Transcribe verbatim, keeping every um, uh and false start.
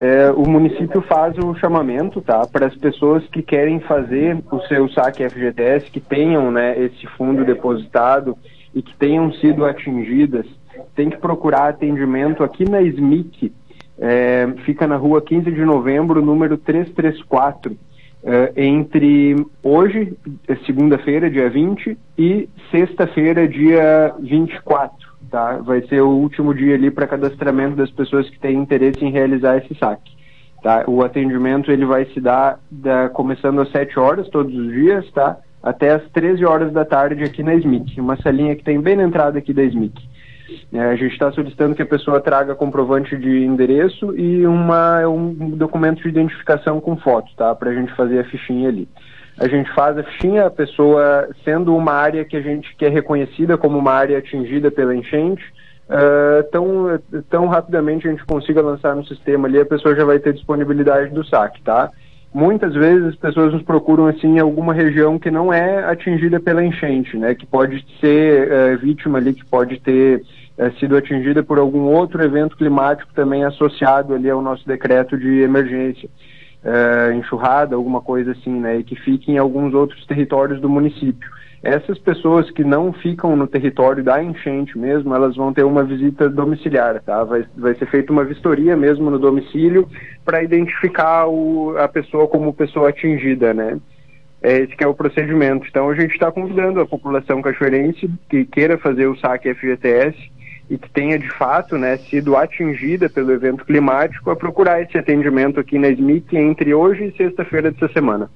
É, o município faz o chamamento, tá, para as pessoas que querem fazer o seu saque F G T S, que tenham, né, esse fundo depositado e que tenham sido atingidas, tem que procurar atendimento aqui na S M I C, é, fica na rua quinze de novembro, número trezentos e trinta e quatro, é, entre hoje, segunda-feira, dia vinte, e sexta-feira, dia vinte e quatro. Tá? Vai ser o último dia ali para cadastramento das pessoas que têm interesse em realizar esse saque. Tá? O atendimento ele vai se dar da, começando às sete horas todos os dias, tá? Até às treze horas da tarde aqui na S M I C, uma salinha que tem bem na entrada aqui da S M I C. É, a gente está solicitando que a pessoa traga comprovante de endereço e uma, um documento de identificação com foto, tá? Para a gente fazer a fichinha ali. A gente faz a fichinha, a pessoa sendo uma área que a gente quer reconhecida como uma área atingida pela enchente, uh, tão, tão rapidamente a gente consiga lançar no sistema ali, a pessoa já vai ter disponibilidade do saque, tá? Muitas vezes as pessoas nos procuram assim em alguma região que não é atingida pela enchente, né? Que pode ser uh, vítima ali, que pode ter uh, sido atingida por algum outro evento climático também associado ali ao nosso decreto de emergência. Uh, enxurrada, alguma coisa assim, né, e que fiquem em alguns outros territórios do município. Essas pessoas que não ficam no território da enchente mesmo, elas vão ter uma visita domiciliar, tá? Vai, vai ser feita uma vistoria mesmo no domicílio para identificar o, a pessoa como pessoa atingida, né? É esse que é o procedimento. Então a gente está convidando a população cachoeirense que queira fazer o saque F G T S e que tenha de fato, né, sido atingida pelo evento climático, a procurar esse atendimento aqui na S M I C entre hoje e sexta-feira dessa semana.